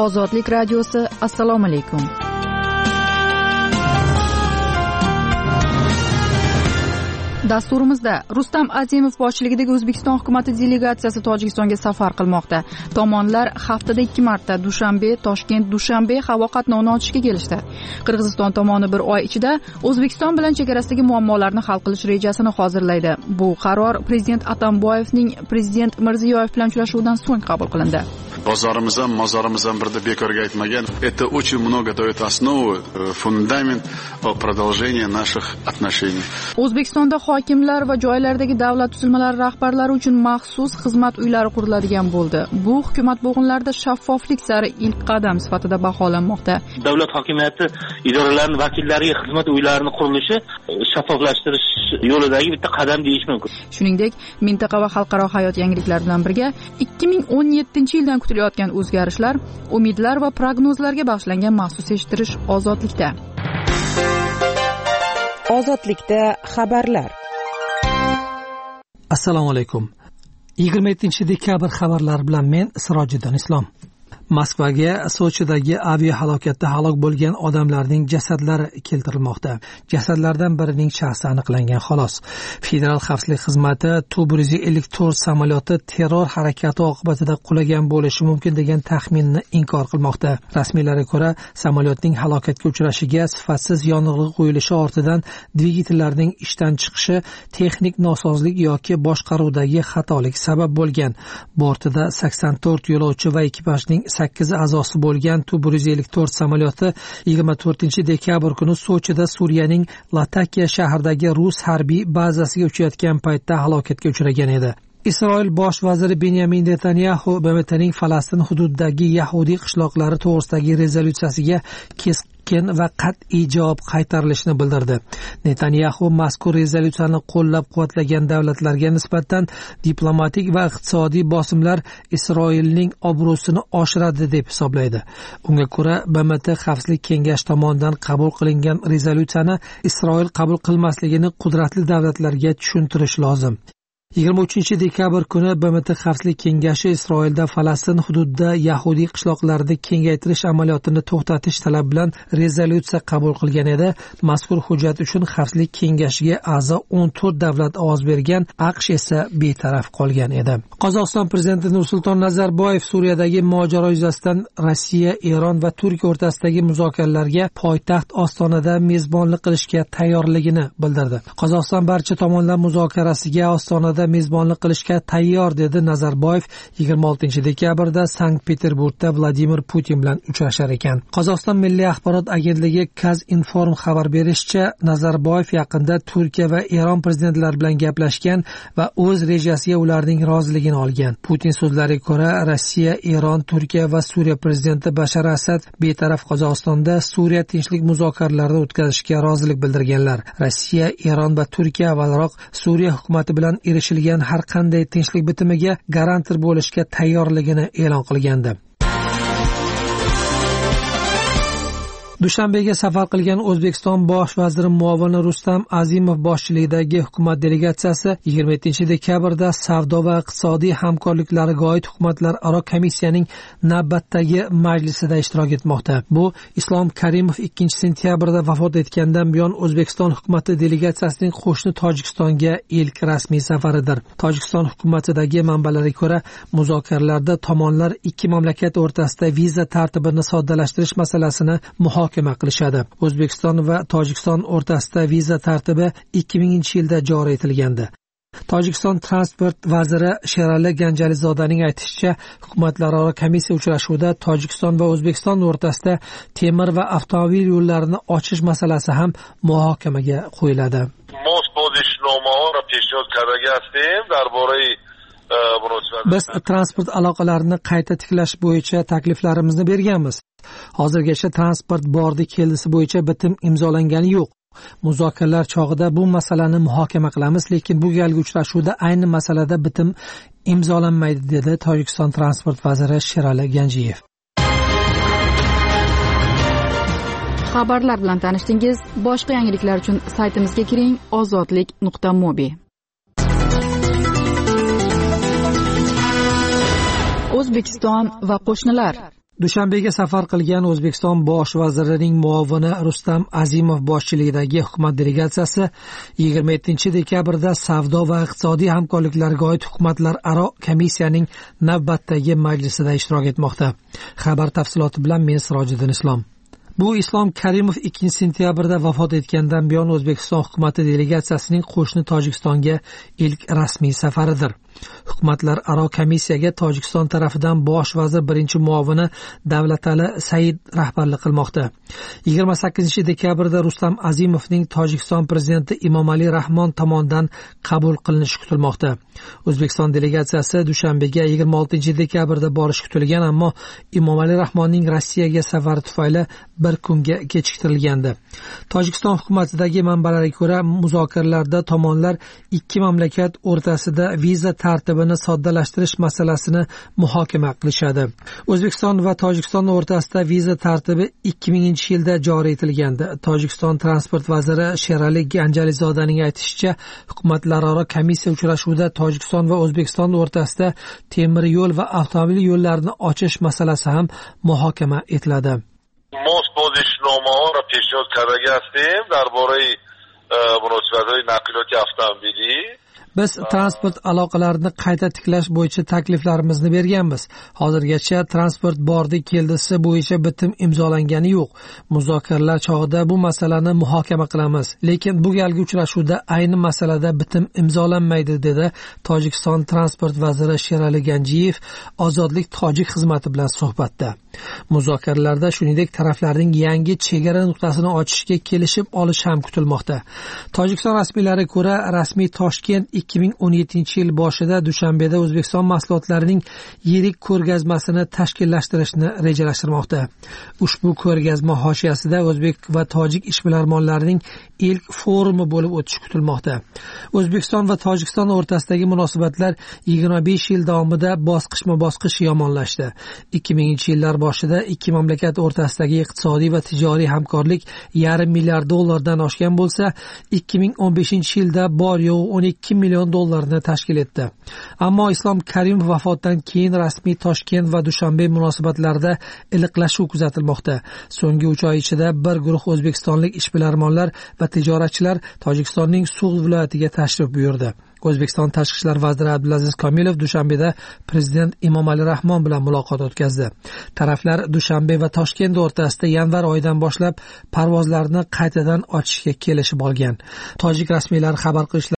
Ozodlik radiosi, assalomu alaykum. Dasturimizda Rustam Azimov boshchiligidagi O'zbekiston hukumati delegatsiyasi Tojikistonga safar qilmoqda. Tomonlar haftada 2 marta Dushanbe, Toshkent, Dushanbe havo qatnovini ochishga kelishdi. Qirg'iziston tomoni bir oy ichida O'zbekiston bilan chegarasidagi muammolarni hal qilish rejasini hozirlaydi. Bu qaror Prezident Atamboyevning Prezident Mirziyoyev bilan uchrashuvidan so'ng qabul qilindi. Bozorimiz ham, mozorimiz ham birda bekorga aytmagan. Это очень много дает основу, фундамент продолжения наших отношений. O'zbekistonda hokimlar va joylardagi davlat tuzilmalari rahbarlari uchun maxsus xizmat uylari quriladigan bo'ldi. Bu hukumat bo'g'inlarida shaffoflik sari ilk qadam sifatida baholanmoqda. Davlat hokimiyati idoralarining vakillariga xizmat uylarining qurilishi shaffoflashtirish yo'lidagi bitta qadam deyish mumkin. Shuningdek, mintaqa va xalqaro hayot yangiliklari bilan birga 2017-yildan kutilayotgan o'zgarishlar, umidlar va prognozlarga bag'ishlangan maxsus eshittirish ozodlikda. Ozodlikda xabarlar. Assalomu alaykum. 27-dekabr xabarlari bilan men Sirojiddin Islom. Moskvaga Sochidagi aviahalokatda halok bo'lgan odamlarning jasadlari keltirilmoqda. Jasadlardan birining shaxsi aniqlangan xolos. Federal xavfsizlik xizmati Tu-154 samolyoti terror harakati oqibatida qulagan bo'lishi mumkin degan taxminni inkor qilmoqda. Rasmiylarga ko'ra, samolyotning halokatga uchrashiga sifatsiz yong'in qo'yilishi ortidan dvigatellarning ishdan chiqishi, texnik nosozlik yoki boshqaruvdagi xatolik sabab bo'lgan. Bortida 84 yo'lovchi va ekipajning 8 a'zosi bo'lgan Tu-154 samolyoti 24-dekabr kuni Sochida Suriyaning Latakiya shahridagi rus harbiy bazasiga uchayotgan paytda halokatga uchragan edi. Isroil bosh vaziri Benyamin Netanyahu BMTning Falastin hududidagi yahudiy qishloqlari to'g'risidagi rezolyutsiyasiga keskin va qat'iy javob qaytarilishini bildirdi. Netanyahu mazkur rezolyutsiyani qo'llab-quvvatlagan davlatlarga nisbatan diplomatik va iqtisodiy bosimlar Isroilning obro'sini oshiradi deb hisoblaydi. Unga ko'ra, BMT Xavfsizlik kengashi tomonidan qabul qilingan rezolyutsiyani Isroil qabul qilmasligini qudratli davlatlarga tushuntirish lozim. 23-dekabr kuni BMT Xavfsizlik kengashi Isroilda Falastin hududida yahudiy qishloqlarini kengaytirish amaliyotini to'xtatish talabi bilan rezolyutsiya qabul qilgan edi. Mazkur hujjat uchun Xavfsizlik kengashiga a'zo 14 davlat ovoz bergan, AQSh esa betaraf qolgan edi. Qozog'iston prezidenti Nursulton Nazarboyev Suriyadagi mojaro yuzasidan Rossiya, Eron va Turkiya o'rtasidagi muzokaralarga poytaxt Ostonada mezbonlik qilishga tayyorligini bildirdi. Qozog'iston barcha tomonlar muzokarasiga Ostonada mezbonlik qilishga tayyor dedi Nazarboyev 26-dekabrda Sankt-Peterburgda Vladimir Putin bilan uchrashar ekan. Qozog'iston milliy axborot agentligi Kazinform xabar berishicha, Nazarboyev yaqinda Turkiya va Eron prezidentlari bilan gaplashgan va o'z rejasiga ularning roziligini olgan. Putin so'zlariga ko'ra, Rossiya, Eron, Turkiya va Suriya prezidenti Bashar Asad betaraf Qozog'istonda Suriya tinchlik muzokaralarini o'tkazishga rozilik bildirganlar. Rossiya, Eron va Turkiya avvalroq Suriya hukumati bilan erishilgan har qanday tinchlik bitimiga garantir bo'lishga tayyorligini e'lon qilgandi. Dushanbega safar qilgan O'zbekiston bosh vaziri muovini Rustam Azimov boshchiligidagi hukumat delegatsiyasi 27-dekabrda savdo va iqtisodiy hamkorliklarga oid hukumatlararo komissiyaning navbatdagi majlisida ishtirok etmoqda. Bu Islom Karimov 2-sentyabrda vafot etgandan buyon O'zbekiston hukumati delegatsiyasining qo'shni Tojikistonga ilk rasmiy safaridir. Tojikiston hukumatidagi manbalarga ko'ra, muzokaralarda tomonlar ikki mamlakat o'rtasida viza tartibini soddalashtirish masalasini muhokama qilishadi. O'zbekiston va Tojikiston o'rtasida viza tartibi 2000-yilda joriy etilgandi. Tojikiston transport vaziri Sherali Ganjalizodaning aytishicha, hukumatlararo komissiya uchrashuvida Tojikiston va O'zbekiston o'rtasida temir va avtomobil yo'llarini ochish masalasi ham muhokamaga qo'yiladi. Biz transport aloqalarini qayta tiklash bo'yicha takliflarimizni berganmiz. Hozirgacha transport bordi keldisi bo'yicha bitim imzolangani yo'q. Muzokaralar chog'ida bu masalani muhokama qilamiz, lekin bu galgi uchrashuvda ayni masalada bitim imzolanmaydi, dedi Tojikiston transport vaziri Sherali Ganjiyev. Xabarlar bilan tanishdingiz. Boshqa yangiliklar uchun saytimizga kiring: ozodlik.mobi. O'zbekiston va qo'shnilar. Dushanbega safar qilgan O'zbekiston bosh vazirining muovini Rustam Azimov boshchiligidagi hukumat delegatsiyasi 27-dekabrda savdo va iqtisodiy hamkorliklarga oid hukumatlararo komissiyaning navbatdagi majlisida ishtirok etmoqda. Xabar tafsiloti bilan men Sirojiddin Islom. Bu Islom Karimov 2-sentyabrda vafot etgandan buyon O'zbekiston hukumati delegatsiyasining qo'shni Tojikistonga ilk rasmiy safaridir. Hukumatlararo komissiyaga Tojikiston tarafidan bosh vazir birinchi muovini Davlatali Said rahbarlik qilmoqda. 28-dekabrda Rustam Azimovning Tojikiston prezidenti Emomali Rahmon tomonidan qabul qilinishi kutilmoqda. O'zbekiston delegatsiyasi Dushanbega 26-dekabrda borishi kutilgan, ammo Emomali Rahmonning Rossiyaga safari tufayli bir kunga kechiktirilgandi. Tojikiston hukumatidagi manbalarga ko'ra, muzokaralarda tomonlar ikki mamlakat o'rtasida viza tartibini soddalashtirish masalasini muhokama qilishadi. O'zbekiston va Tojikiston o'rtasida viza tartibi 2000-yilda joriy etilgandi. Tojikiston transport vaziri Sherali Ganjalizodaning aytishicha, hukumatlararo komissiya uchrashuvida Tojikiston va O'zbekiston o'rtasida temir yo'l va avtomobil yo'llarini ochish masalasi ham muhokama etiladi. most pozishnomaha ra peshnod kardaga hastim darbораи munosabatҳои нақлиёти avtomobilӣ. Biz transport aloqalarini qayta tiklash bo'yicha takliflarimizni berganmiz. Hozirgacha transport bordi keldisi bo'yicha bitim imzolangani yo'q. Muzokaralar chog'ida bu masalani muhokama qilamiz. Lekin bu galgi uchrashuvda ayni masalada bitim imzolanmaydi, dedi Tojikiston transport vaziri Sherali Ganjiyev Ozodlik tojik xizmati bilan suhbatda. Muzokaralarda shuningdek taraflarning yangi chegara nuqtasini ochishga kelishib olish ham kutilmoqda. Tojikiston rasmiylariga ko'ra, rasmiy Toshkent 2017-yil boshida Dushanbeda O'zbekiston mahsulotlarining yirik ko'rgazmasini tashkillashtirishni rejalashtirmoqda. Ushbu ko'rgazma hoshiyasida o'zbek va tojik ishbilarmonlarining ilk forumi bo'lib o'tishi kutilmoqda. O'zbekiston va Tojikiston o'rtasidagi munosabatlar 25 yil davomida bosqichma-bosqich yomonlashdi. 2000-yillar boshida ikki mamlakat o'rtasidagi iqtisodiy va tijoriy hamkorlik $500 million oshgan bo'lsa, 2015-yilda bor yo'q 12 million dollarni tashkil etdi. Ammo Islom Karimov vafotidan keyin rasmiy Toshkent va Dushanbe munosabatlarida iliqlashuv kuzatilmoqda. So'nggi 3 oy ichida bir guruh o'zbekistonlik ishbilarmonlar va tijoratchilar Tojikistonning Sug'd viloyatiga tashrif buyurdi. O'zbekiston Tashqi ishlar vaziri Abdulaziz Komilov Dushanbeda prezident Emomali Rahmon bilan muloqot o'tkazdi. Taraflar Dushanbe va Toshkent o'rtasida yanvar oyidan boshlab parvozlarni qaytadan ochishga kelishib olgan. Tojik rasmiylari xabar qilishlaricha